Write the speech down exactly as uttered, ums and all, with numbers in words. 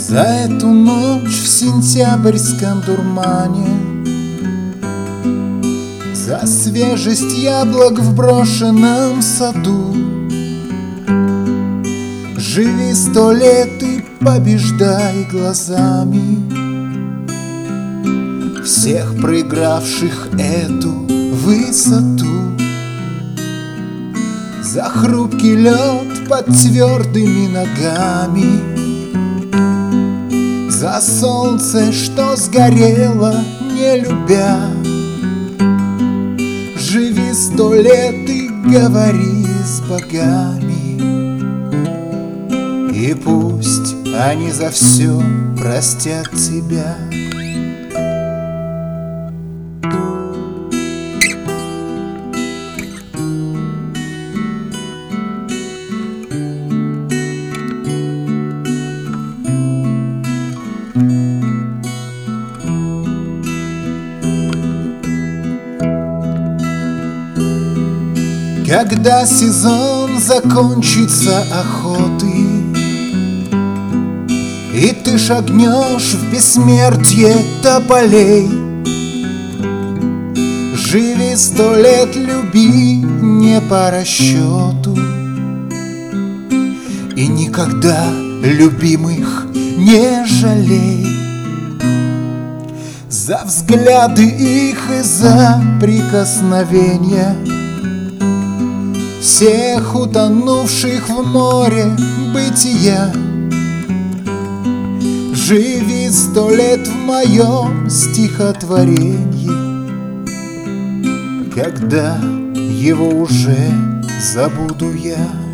За эту ночь в сентябрьском дурмане, за свежесть яблок в брошенном саду. Живи сто лет и побеждай глазами всех проигравших эту высоту. За хрупкий лед под твердыми ногами, за солнце, что сгорело, не любя. Живи сто лет и говори с богами, и пусть они за все простят тебя. Когда сезон закончится охоты, и ты шагнешь в бессмертие тополей, живи сто лет, люби не по расчету, и никогда любимых не жалей. За взгляды их и за прикосновения всех утонувших в море бытия. Живи сто лет в моем стихотворении, когда его уже забуду я.